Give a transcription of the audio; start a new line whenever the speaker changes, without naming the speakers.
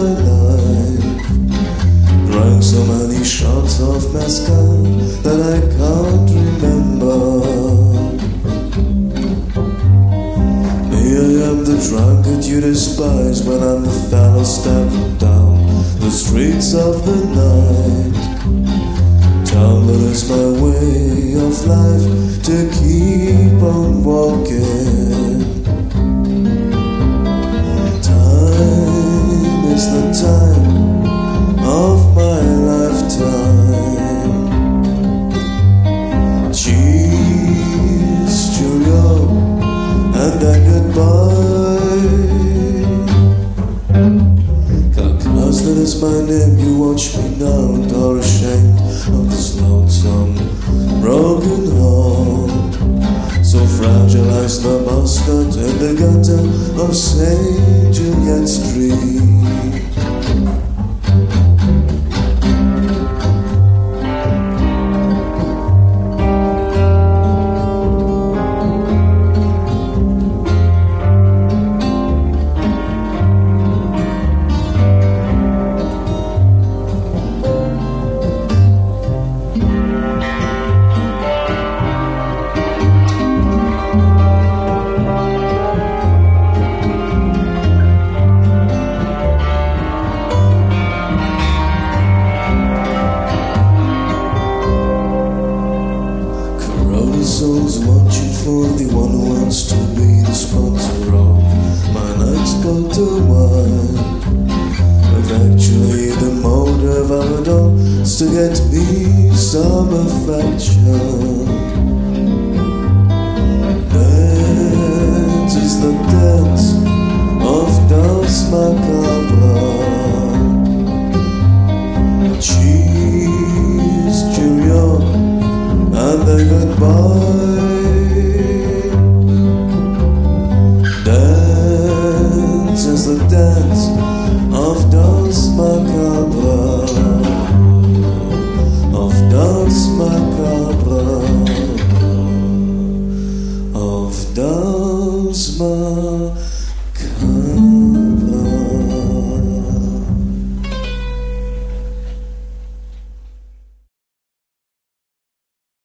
my life. Drank so many shots of mezcal that I can't remember. I am the drunkard you despise when I'm the fellow stepping down the streets of the night. Tumbler is my way of life to keep on walking. Time is the time of my lifetime. Cheers, cheerio, and then goodbye. Cause that is my name, you watch me now and are ashamed of this lonesome, broken heart. So fragilized the bastard in the gutter of St. Juliet Street. Souls watching for the one who wants to be the sponsor of my night's bottle wine. But actually the motive of it all is to get me some affection. That is the dance of Danse Macabre. Cheese, cheerio, and then goodbye. Dance is the dance